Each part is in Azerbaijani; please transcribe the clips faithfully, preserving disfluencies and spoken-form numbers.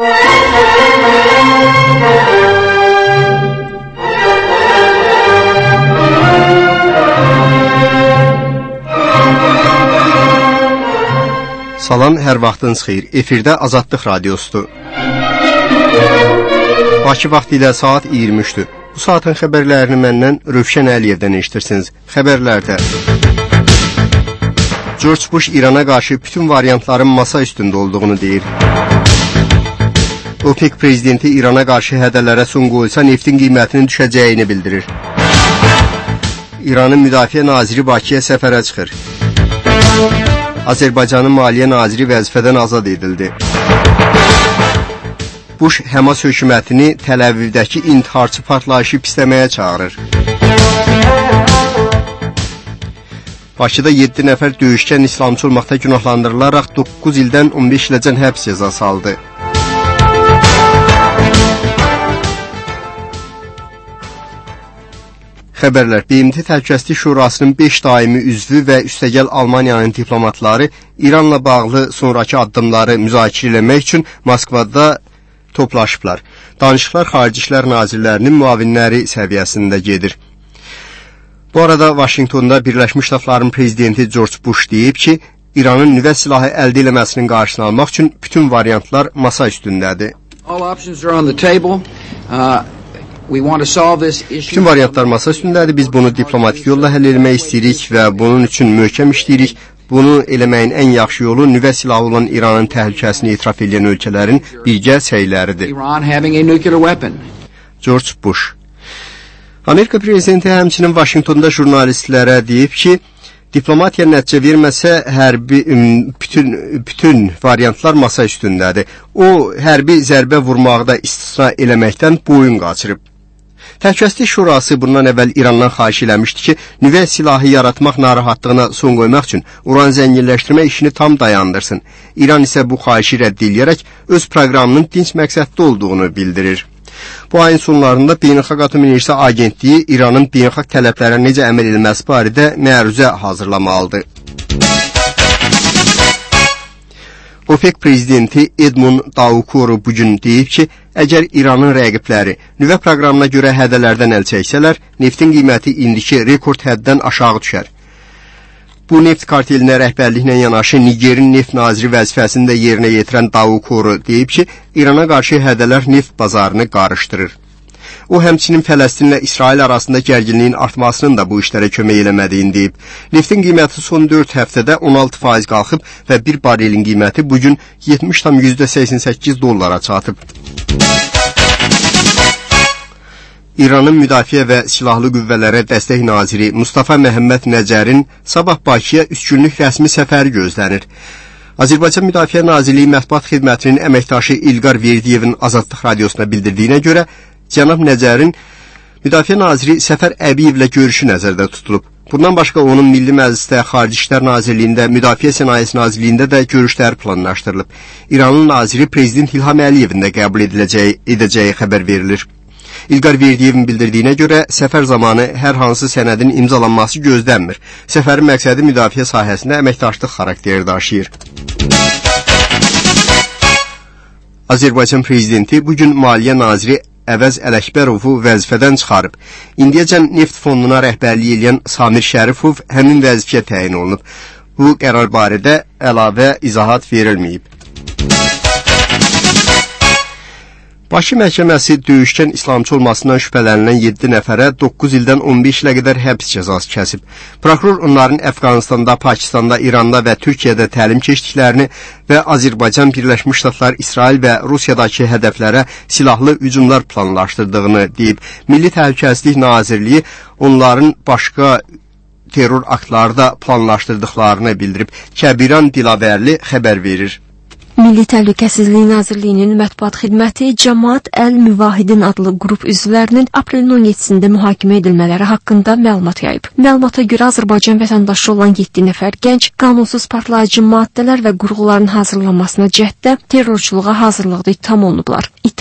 Salam, hər vaxtınız xeyir. Efirdə Azadlıq Radiosudur. Bakı vaxtı ilə saat iyirmi üçdür. Bu saatın xəbərlərini məndən Rövşən Əliyevdən eşitirsiniz. Xəbərlərdə George Bush İrana qarşı bütün variantların masa üstündə olduğunu deyir. OPEC prezidenti İrana qarşı hədələrə son qoyulsa neftin qiymətinin düşəcəyini bildirir. İranın müdafiə naziri Bakıya səfərə çıxır. Azərbaycanın maliyyə naziri vəzifədən azad edildi. Bush Həmas hökumətini Təl-Əvivdəki intiharçı partlayışı pisləməyə çağırır. Bakıda yeddi nəfər döyüşkən İslamçı olmaqda günahlandırılaraq doqquz ildən on beş iləcən həbs cəzası aldı. Xəbərlər, B M T Təhlükəsizlik Şurasının beş daimi üzvü və üstəgəl Almaniyanın diplomatları İranla bağlı sonraki addımları müzakirə etmək üçün Moskvada toplaşıblar. Danışıqlar Xarici İşlər Nazirlərinin müavinləri səviyyəsində gedir. Bu arada Vaşinqtonda Birləşmiş Ştatların prezidenti George Bush deyib ki, İranın nüvə silahı əldə eləməsinin qarşısını almaq üçün bütün variantlar masa üstündədir. All options are on the table. Uh... Bütün variantlar masa üstündədir. Biz bunu diplomatik yolla həll etmək istəyirik və bunun üçün möhkəm işləyirik. Bunu eləməyin ən yaxşı yolu nüvə silahı olan İranın təhlükəsini etiraf edən ölkələrin birgə səyləridir. George Bush. Amerika prezidenti həmçinin Vaşinqtonda jurnalistlərə deyib ki, diplomatiya nəticə verməsə hərbi bütün bütün variantlar masa üstündədir. O hərbi zərbə vurmaqda istisna eləməkdən boyun qaçırıb. Təhlükəsizlik Şurası bundan əvvəl İrandan xahiş eləmişdi ki, nüvə silahı yaratmaq narahatlığına son qoymaq üçün uran zənginləşdirmə işini tam dayandırsın. İran isə bu xahişi rədd edərək öz proqramının dinc məqsədli olduğunu bildirir. Bu ayın sonlarında Beynəlxalq Atom Enerjisi Agentliyi İranın beynəlxalq tələblərə necə əməl edilməsi barədə məruzə hazırlamalıdır. OPEC prezidenti Edmund Davutoğlu bugün deyib ki, əgər İranın rəqibləri nüvə proqramına görə hədələrdən əl çəksələr, neftin qiyməti indiki rekord həddən aşağı düşər. Bu neft kartelinə rəhbərliklə yanaşı Nigerin neft naziri vəzifəsini də yerinə yetirən Davutoğlu deyib ki, İrana qarşı hədələr neft bazarını qarışdırır. O, həmçinin Fələstinlə İsrail arasında gərginliyin artmasının da bu işlərə kömək eləmədiyini deyib. Neftin qiyməti son dörd həftədə on altı faiz qalxıb və bir barelin qiyməti bugün yetmiş tam yüzdə səksən səkkiz dollara çatıb. İranın Müdafiə və Silahlı Qüvvələrə Dəstək Naziri Mustafa Məhəmməd Nəcərin sabah Bakıya üç günlük rəsmi səfəri gözlənir. Azərbaycan Müdafiə Nazirliyi Mətbuat Xidmətinin əməkdaşı İlqar Verdiyevin Azadlıq Radiosuna bildirdiyinə görə, Cənab Nəcərin Müdafiə Naziri Səfər Əbiyevlə görüşü nəzərdə tutulub. Bundan başqa onun Milli Məclisdə, Xarici İşlər Nazirliyində, Müdafiə Sənayesi Nazirliyində də görüşlər planlaşdırılıb. İranın naziri Prezident İlham Əliyevin də qəbul ediləcəyi, edəcəyi xəbər verilir. İlqar Verdiyevin bildirdiyinə görə səfər zamanı hər hansı sənədin imzalanması gözlənmir. Səfərin məqsədi müdafiə sahəsində əməkdaşlıq xarakteri daşıyır. Azərbaycan prezidenti bugün Maliyyə naziri Əvəz Ələkbərovu vəzifədən çıxarıb. İndiyəcən neft fonduna rəhbərlik edən Samir Şərifov həmin vəzifəyə təyin olunub. Bu qərar barədə əlavə izahat verilməyib. Bakı məhkəməsi döyüşkən İslamçı olmasından şübhələnilən yeddi nəfərə doqquz ildən on beş ilə qədər həbs cəzası kəsib. Prokuror onların Əfqanistanda, Pakistanda, İranda və Türkiyədə təlim keçdiklərini və Azərbaycan, Birləşmiş Ştatlar, İsrail və Rusiyadakı hədəflərə silahlı hücumlar planlaşdırdığını deyib. Milli Təhlükəsizlik Nazirliyi onların başqa terror aktlarda planlaşdırdıqlarını bildirib. Kəbiran Dilavərli xəbər verir. Milli Təhlükəsizlik Nazirliyinin mətbuat xidməti Cəmaət Əl-Müvahidin adlı qrup üzvlərinin aprelin on yeddisində mühakimə edilmələri haqqında məlumat yayıb. Məlumata görə Azərbaycan vətəndaşı olan yeddi nəfər gənc qanunsuz partlayıcı maddələr və qurğuların hazırlanmasına cəhddə terrorçuluğa hazırlıqda ittiham olunublar. İttiham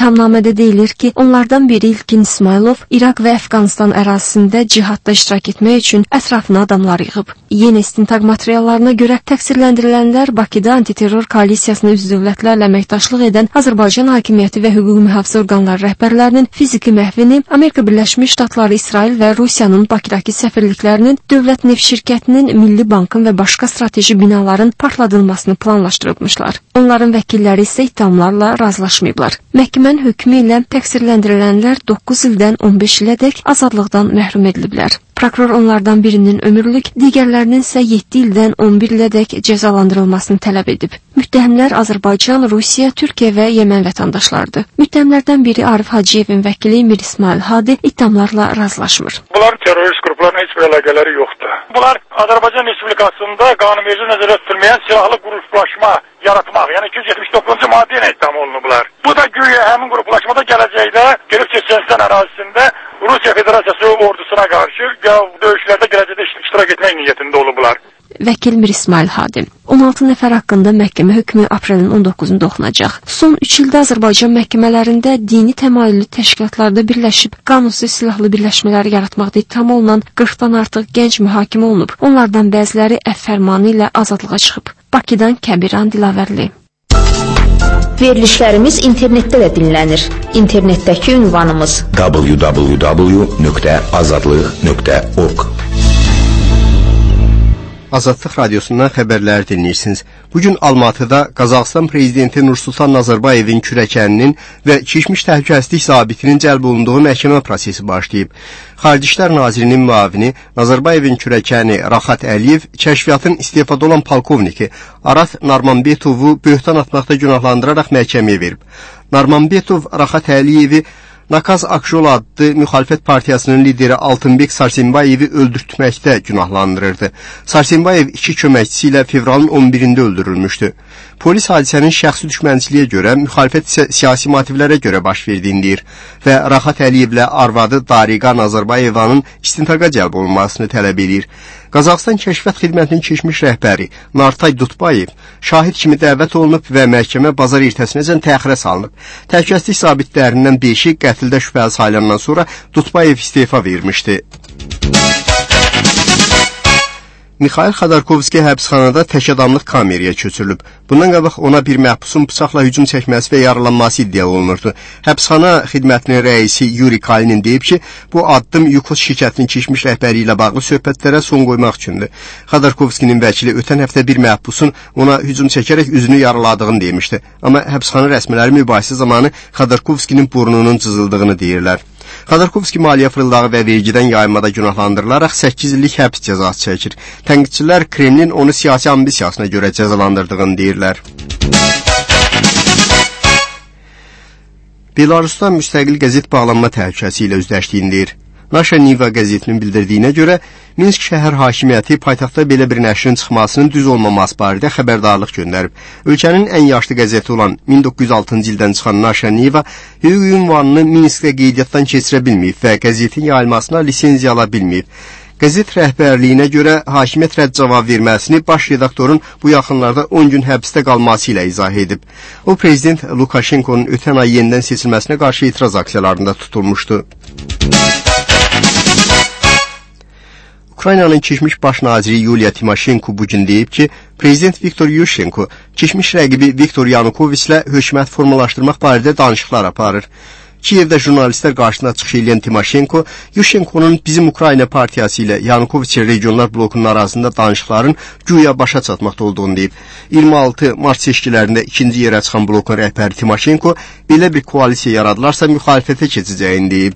İttihamnamədə deyilir ki, onlardan biri İlkin İsmailov İraq və Əfqanistan ərazisində cihadda iştirak etmək üçün ətrafına adamlar yığıb. Yeni istintaq materiallarına görə təqsirləndirilənlər Bakıda antiterror koalisiyasına üzv dövlətlərlə əməkdaşlıq edən Azərbaycan hakimiyyəti və hüquq mühafizə orqanları rəhbərlərinin fiziki məhvini, Amerika Birləşmiş Ştatları, İsrail və Rusiyanın Bakıdakı səfirliklərinin, Dövlət Neft Şirkətinin, Milli Bankın və başqa strateji binaların partladılmasını planlaşdırıbmışlar. Onların vəkilləri isə ittihamlarla razılaşmayıblar. Məhkəmənin hökmü ilə təqsirləndirilənlər doqquz ildən on beş ilədək azadlıqdan məhrum ediliblər. Prokuror onlardan birinin ömürlük, digərlərinin isə yeddi ildən on bir ilədək cəzalandırılmasını tələb edib. Müttəhimlər Azərbaycan, Rusiya, Türkiyə və Yemen vətəndaşlarıdır. Müttəhimlərdən biri Arif Hacıyevin vəkili Mir İsmail Hadi ittihamlarla razılaşmır. Bunlar terörist qruplarına heç bir əlaqələri yoxdur. Bunlar Azərbaycan Respublikasında qanunverici nəzərdə tutulmayan silahlı qruplaşma yaratmaq, yəni iki yüz yetmiş doqquzuncu maddə ilə ittiham olunublar. Bu da güya həmin qruplaşmada gələcəkdə gelib Çeçenistan ərazisində Rusiya Federasiyası ordusuna qarşı döyüşlərdə gələcəkdə iştirak etmək niyyətində olublar. Vəkil Mir İsmail Hadi. on altı nəfər haqqında məhkəmə hökmü aprelin on doqquzunda oxunacaq. Son üç ildə Azərbaycan məhkəmələrində dini təmayüllü təşkilatlarda birləşib qanunsuz silahlı birləşmələri yaratmaqda ittiham olunan qırxdan artıq gənc mühakimə olunub. Onlardan bəziləri əfv fərmanı ilə azadlığa çıxıb. Bakıdan Kəbiran Dilavərli. Verilişlərimiz internetdə də dinlənir. İnternetdəki ünvanımız w w w nöqtə azadlıq nöqtə org. Azadlıq Radyosundan xəbərlər dinləyirsiniz. Bugün Almatıda Qazaxıstan Prezidenti Nursultan Nazarbayevin kürəkəninin və keçmiş təhlükəsizlik zabitinin cəlb olunduğu məhkəmə prosesi başlayıb. Xarici İşlər Nazirinin müavini Nazarbayevin kürəkəni Raxat Əliyev kəşfiyyatın istefada olan polkovniki Arat Narmanbetovu böhtan atmaqda günahlandıraraq məhkəməyə verib. Narmanbetov Raxat Əliyevi Nakaz Akjol adlı müxalifət partiyasının lideri Altınbek Sarsenbayevi öldürtməkdə günahlandırırdı. Sarsenbayev iki köməkçisi ilə fevralın on birində öldürülmüşdü. Polis hadisənin şəxsi düşmənçiliyə görə, müxalifət siyasi motivlərə görə baş verdiyini deyir və Raxat Əliyevlə arvadı Dariqa Nazarbayevanın istintaqa cəlb olunmasını tələb edir. Qazaxıstan Kəşfiyyat Xidmətinin keçmiş rəhbəri Nartay Dutbayev şahid kimi dəvət olunub və məhkəmə bazar ertəsinəcən təxirə salınıb. Təhlükəsizlik zabitlərindən beşi qətldə şübhəli sayılandan sonra Dutbayev istefa vermişdi. Mikhail Xodorkovski həbsxanada tək adamlıq kameraya köçürülüb. Bundan qabaq ona bir məhbusun bıçaqla hücum çəkməsi və yaralanması iddia olunurdu. Həbsxana xidmətinin rəisi Yuri Kalinin deyib ki, bu addım Yukos şirkətinin keçmiş rəhbəri ilə bağlı söhbətlərə son qoymaq üçündür. Xodorkovskinin vəkili ötən həftə bir məhbusun ona hücum çəkərək üzünü yaraladığını demişdi. Amma həbsxana rəsmiləri mübahisə zamanı Xodorkovskinin burnunun cızıldığını deyirlər. Xodorkovski maliyyə fırıldağı və vergidən yayınmada günahlandırılaraq səkkiz illik həbs cəzası çəkir. Tənqidçilər Kremlin onu siyasi ambisiyasına görə cəzalandırdığını deyirlər. Belarusda müstəqil qəzet bağlanma təhlükəsi ilə üzləşdiyini deyir. Naşa Niva qəzetinin bildirdiyinə görə Minsk şəhər hakimiyyəti paytaxtda belə bir nəşrin çıxmasının düz olmaması barədə xəbərdarlıq göndərib. Ölkənin ən yaşlı qəzeti olan min doqquz yüz altıncı ildən çıxan Naşa Niva hüquq ünvanını Minskdə qeydiyyatdan keçirə bilməyib və qəzetin yayılmasına lisenziya ala bilməyib. Qəzet rəhbərliyinə görə hakimiyyət rədd cavab verməsini baş redaktorun bu yaxınlarda on gün həbsdə qalması ilə izah edib. O, Prezident Lukashenkonun ötən ay yenidən seçilməsinə qarşı etiraz aksiyalarında tutulmuşdu. Ukraynanın keçmiş baş naziri Yuliya Timoşenko bugün deyib ki, Prezident Viktor Yushchenko keçmiş rəqibi Viktor Yanukoviçlə hökumət formalaşdırmaq barədə danışıqlar aparır. Kiyevdə jurnalistlər qarşısına çıxış edən Timoşenko, Yushchenkonun Bizim Ukrayna partiyası ilə Yanukoviç regionlar blokunun arasında danışıqların güya başa çatmaqda olduğunu deyib. iyirmi altı mart seçkilərində ikinci yerə çıxan blokun rəhbəri Timoşenko belə bir koalisiya yaradılarsa müxalifətə keçəcəyini deyib.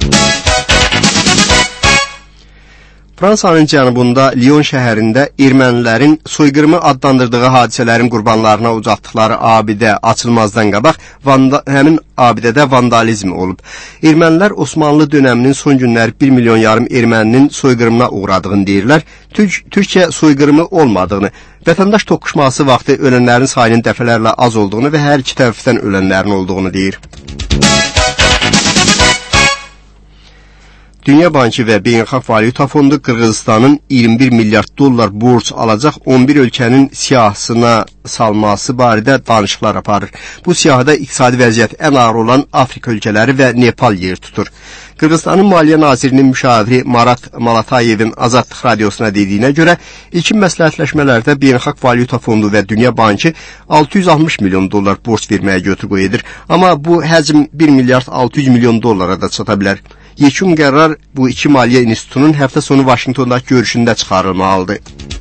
Fransanın cənubunda Lyon şəhərində ermənilərin soyqırımı adlandırdığı hadisələrin qurbanlarına ucaltdıqları abidə açılmazdan qabaq vanda, həmin abidədə vandalizm olub. Ermənilər Osmanlı dönəminin son günləri bir milyon yarım erməninin soyqırımına uğradığını deyirlər. Türk, Türkiyə soyqırımı olmadığını, vətəndaş toqquşması vaxtı ölənlərin sayının dəfələrlə az olduğunu və hər iki tərəfdən ölənlərin olduğunu deyir. Dünya Bankı və Beynəlxalq Valyuta Fondu Qırğızıstanın iyirmi bir milyard dollar borc alacaq on bir ölkənin siyahısına salması barədə danışıqlar aparır. Bu siyahıda iqtisadi vəziyyət ən ağır olan Afrika ölkələri və Nepal yer tutur. Qırğızıstanın Maliyyə Nazirinin müşaviri Marat Malatayevin Azadlıq Radiosuna dediyinə görə, ilkin məsləhətləşmələrdə Beynəlxalq Valyuta Fondu və Dünya Bankı altı yüz altmış milyon dollar borc verməyə götür-qoy edir. Amma bu həcm bir milyard altı yüz milyon dollara da çata bilər. Yekun qərar bu iki maliyyə institutunun həftə sonu Vaşinqtondakı görüşündə çıxarılmalıdır.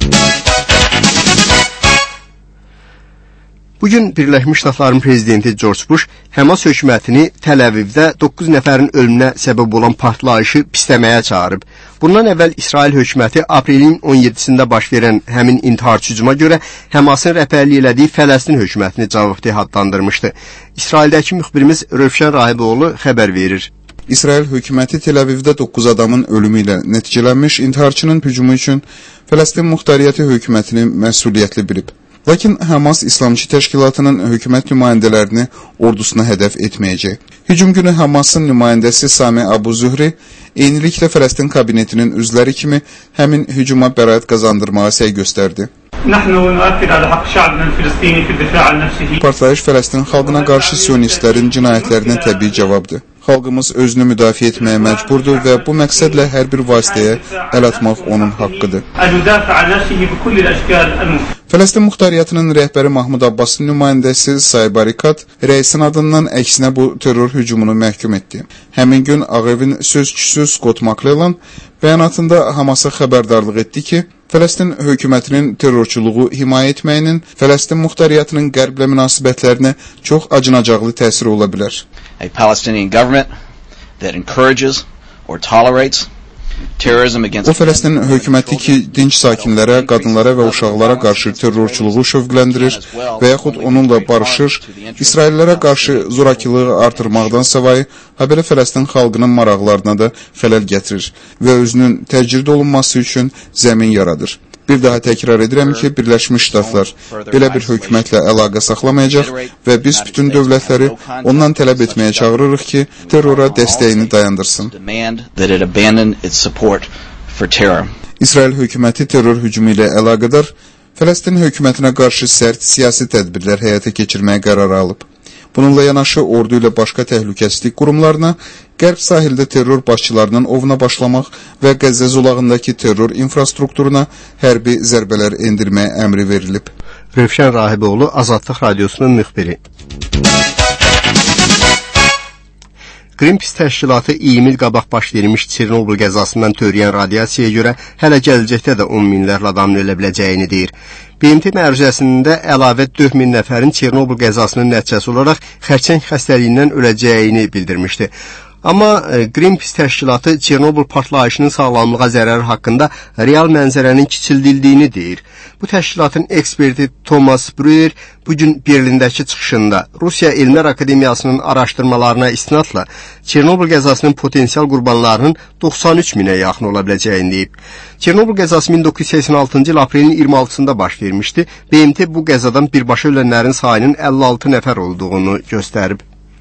Bugün Birləşmiş Ştatların prezidenti George Bush Həmas hökumətini Təl Əvivdə doqquz nəfərin ölümünə səbəb olan partlayışı pisləməyə çağırıb. Bundan əvvəl İsrail hökuməti aprelin on yeddisində baş verən həmin intiharçı hücuma görə Həmasın rəhbərlik elədiyi Fələstin hökumətini cavabdeh adlandırmışdı. İsraildəki müxbirimiz Rövşən Rahiboğlu xəbər verir. İsrail hökuməti Tel Avivdə doqquz adamın ölümü ilə nəticələnmiş intiharçının hücumu üçün Fələstin Muxtariyyəti hökumətini məsuliyyətli bilib. Lakin Həmas İslamçı təşkilatının hökumət nümayəndələrini ordusuna hədəf etməyəcək. Hücum günü Həmasın nümayəndəsi Sami Abu Zuhri eyniliklə Fələstin kabinetinin üzvləri kimi həmin hücuma bəraət qazandırmağa səy göstərdi. Partlayış Fələstin xalqına qarşı sionistlərin cinayətlərinə təbii cavabdır. Xalqımız özünü müdafiə etməyə məcburdur və bu məqsədlə hər bir vasitəyə əl atmaq onun haqqıdır. Fələstin Muxtariyyətinin rəhbəri Mahmud Abbasın nümayəndəsi Say Barikat rəisin adından əksinə bu terror hücumunu məhkum etdi. Həmin gün Ağ Evin sözçüsü Scott McClellan bəyanatında Hamasa xəbərdarlıq etdi ki, Fələstin hökumətinin terrorçuluğu himayə etməyinin Fələstin Muxtariyyətinin qərblə münasibətlərinə çox acınacaqlı təsiri ola bilər. A Palestinian government that encourages or tolerates terrorism against O Fələstin hökuməti ki, dinc sakinlərə, qadınlara və uşaqlara qarşı terrorçuluğu şövqləndirir və yaxud onunla barışır, İsraillərə qarşı zorakılığı artırmaqdan savayı, habelə Fələstin xalqının maraqlarına da xələl gətirir və özünün təcrid olunması üçün zəmin yaradır. Bir daha təkrar edirəm ki, Birləşmiş Ştatlar belə bir hökumətlə əlaqə saxlamayacaq və biz bütün dövlətləri ondan tələb etməyə çağırırıq ki, terrora dəstəyini dayandırsın. İsrail hökuməti terror hücumu ilə əlaqədar Fələstin hökumətinə qarşı sərt siyasi tədbirlər həyata keçirməyə qərar alıb. Bununla yanaşı ordu ilə başqa təhlükəsizlik qurumlarına, Qərb sahildə terror başçılarının ovuna başlamaq və Qəzzə zolağındakı terror infrastrukturuna hərbi zərbələr endirməyə əmri verilib. Rövşən Rahiboğlu, Azadlıq Radiosunun müxbiri. Greenpeace təşkilatı iyirmi il qabaq baş vermiş Çernobıl qəzasından törəyən radiasiyaya görə hələ gələcəkdə də on minlərlə adamın ölə biləcəyini deyir. B M T məruzəsində əlavə dörd min nəfərin Çernobıl qəzasının nəticəsi olaraq xərçəng xəstəliyindən öləcəyini bildirmişdi. Amma Greenpeace təşkilatı Çernobıl partlayışının sağlamlığa zərəri haqqında real mənzərənin kiçildildiyini deyir. Bu təşkilatın eksperti Thomas Breuer bugün Berlindəki çıxışında Rusiya Elmlər Akademiyasının araşdırmalarına istinadla Çernobıl qəzasının potensial qurbanlarının doxsan üç minə yaxın ola biləcəyini deyib. Çernobıl qəzası min doqquz yüz səksən altıncı il aprelin iyirmi altısında baş vermişdi. B M T bu qəzadan birbaşa ölənlərin sayının əlli altı nəfər olduğunu göstərib.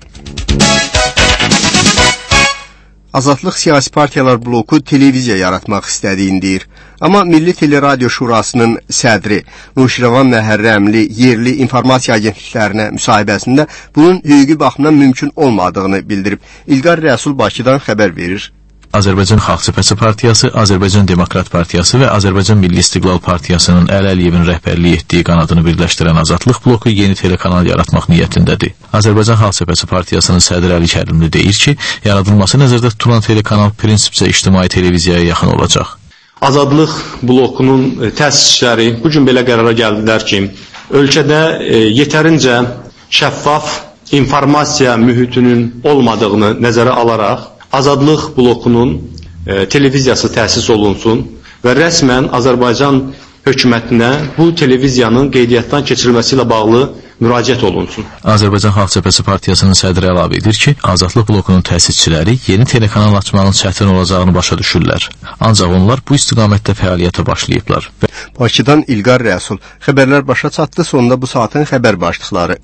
Azadlıq Siyasi Partiyalar bloku televiziya yaratmaq istədiyini deyir. Amma Milli Teleradio Şurasının sədri Nuşirvan Məhərrəmli yerli informasiya agentliklərinə müsahibəsində bunun hüquqi baxımdan mümkün olmadığını bildirib. İlqar Rəsul Bakıdan xəbər verir. Azərbaycan Xalq Cəbhəsi Partiyası, Azərbaycan Demokrat Partiyası və Azərbaycan Milli İstiqlal Partiyasının Əli Əliyevin rəhbərlik etdiyi qanadını birləşdirən Azadlıq bloku yeni telekanal yaratmaq niyyətindədir. Azərbaycan Xalq Cəbhəsi Partiyasının sədri Əli Kərimli deyir ki, yaradılması nəzərdə tutulan telekanal prinsipcə ictimai televiziyaya yaxın olacaq. Azadlıq blokunun təsisçiləri bugün belə qərara gəldilər ki, ölkədə yetərincə şəffaf informasiya mühitinin olmadığını nəzərə alaraq Azadlıq blokunun e, televiziyası təsis olunsun və rəsmən Azərbaycan hökumətinə bu televiziyanın qeydiyyatdan keçirilməsi ilə bağlı müraciət olunsun. Azərbaycan Xalq Cəbhəsi Partiyasının sədri əlavə edir ki, Azadlıq blokunun təsisçiləri yeni telekanal açmanın çətin olacağını başa düşürlər. Ancaq onlar bu istiqamətdə fəaliyyətə başlayıblar. Bakıdan İlqar Rəsul. Xəbərlər başa çatdı, sonunda bu saatin xəbər başlıqları.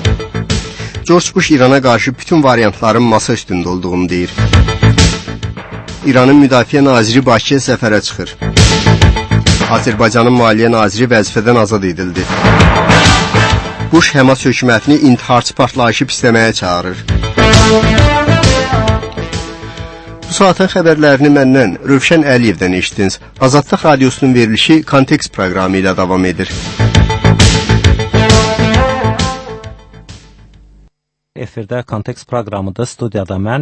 George Bush İrana qarşı bütün variantların masa üstündə olduğunu deyir. İranın Müdafiə Naziri Bakıya səfərə çıxır. Azərbaycanın Maliyyə Naziri vəzifədən azad edildi. Bush Həmas hökumətini intiharçı partlayışı pisləməyə çağırır. Bu saatın xəbərlərini məndən Rövşən Əliyevdən eşitdiniz. Azadlıq Radiosunun verilişi Kontekst proqramı ilə davam edir. Efirdə Kontekst proqramıda studiyada mən